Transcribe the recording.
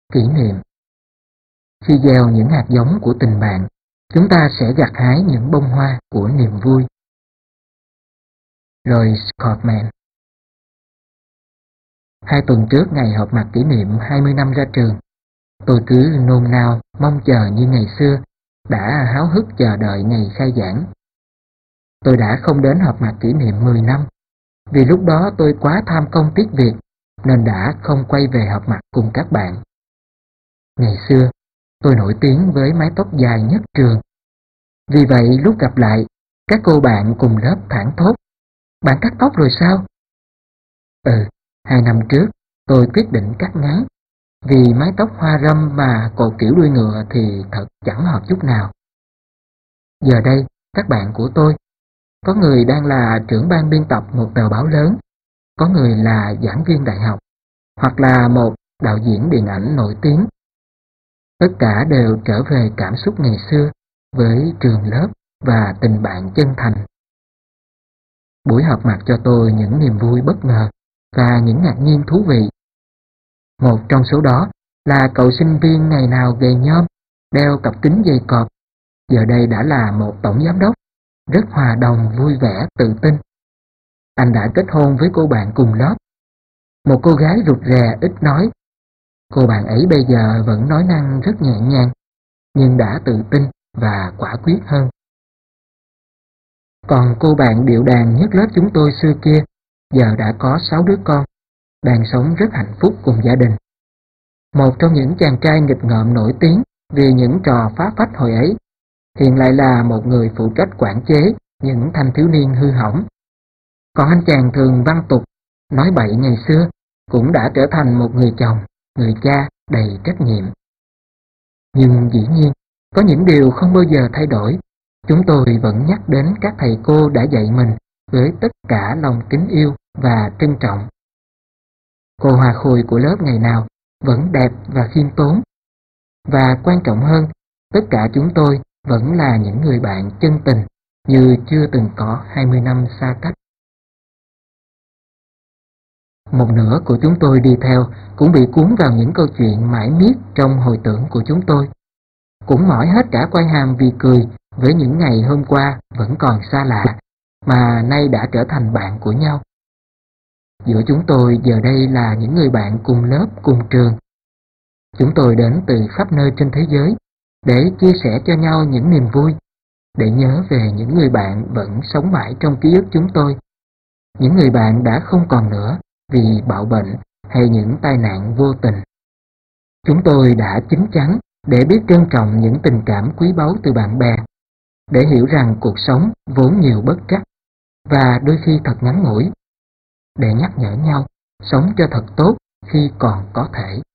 Kỷ niệm. Khi gieo những hạt giống của tình bạn, chúng ta sẽ gặt hái những bông hoa của niềm vui. Roy Scottman. 2 tuần trước ngày họp mặt kỷ niệm 20 năm ra trường, tôi cứ nôn nao mong chờ như ngày xưa, đã háo hức chờ đợi ngày khai giảng. Tôi đã không đến họp mặt kỷ niệm 10 năm, vì lúc đó tôi quá tham công tiếc việc nên đã không quay về họp mặt cùng các bạn. Ngày xưa, tôi nổi tiếng với mái tóc dài nhất trường. Vì vậy lúc gặp lại, các cô bạn cùng lớp thảng thốt: "Bạn cắt tóc rồi sao?" 2 năm trước, tôi quyết định cắt ngắn, vì mái tóc hoa râm mà cột kiểu đuôi ngựa thì thật chẳng hợp chút nào. Giờ đây, các bạn của tôi, có người đang là trưởng ban biên tập một tờ báo lớn, có người là giảng viên đại học, hoặc là một đạo diễn điện ảnh nổi tiếng. Tất cả đều trở về cảm xúc ngày xưa với trường lớp và tình bạn chân thành. Buổi họp mặt cho tôi những niềm vui bất ngờ và những ngạc nhiên thú vị. Một trong số đó là cậu sinh viên ngày nào gầy nhom, đeo cặp kính dày cọp, giờ đây đã là một tổng giám đốc, rất hòa đồng, vui vẻ, tự tin. Anh đã kết hôn với cô bạn cùng lớp, một cô gái rụt rè, ít nói. Cô bạn ấy bây giờ vẫn nói năng rất nhẹ nhàng, nhưng đã tự tin và quả quyết hơn. Còn cô bạn điệu đàn nhất lớp chúng tôi xưa kia, giờ đã có 6 đứa con, đang sống rất hạnh phúc cùng gia đình. Một trong những chàng trai nghịch ngợm nổi tiếng vì những trò phá phách hồi ấy, hiện lại là một người phụ trách quản chế những thanh thiếu niên hư hỏng. Còn anh chàng thường văn tục, nói bậy ngày xưa, cũng đã trở thành một người chồng, người cha đầy trách nhiệm. Nhưng dĩ nhiên, có những điều không bao giờ thay đổi. Chúng tôi vẫn nhắc đến các thầy cô đã dạy mình với tất cả lòng kính yêu và trân trọng. Cô Hoa Khôi của lớp ngày nào vẫn đẹp và khiêm tốn. Và quan trọng hơn, tất cả chúng tôi vẫn là những người bạn chân tình như chưa từng có 20 năm xa cách. Một nửa của chúng tôi đi theo cũng bị cuốn vào những câu chuyện mãi miết trong hồi tưởng của chúng tôi. Cũng mỏi hết cả quai hàm vì cười với những ngày hôm qua vẫn còn xa lạ, mà nay đã trở thành bạn của nhau. Giữa chúng tôi giờ đây là những người bạn cùng lớp, cùng trường. Chúng tôi đến từ khắp nơi trên thế giới để chia sẻ cho nhau những niềm vui, để nhớ về những người bạn vẫn sống mãi trong ký ức chúng tôi. Những người bạn đã không còn nữa vì bạo bệnh hay những tai nạn vô tình. Chúng tôi đã chín chắn để biết trân trọng những tình cảm quý báu từ bạn bè, để hiểu rằng cuộc sống vốn nhiều bất trắc và đôi khi thật ngắn ngủi, để nhắc nhở nhau sống cho thật tốt khi còn có thể.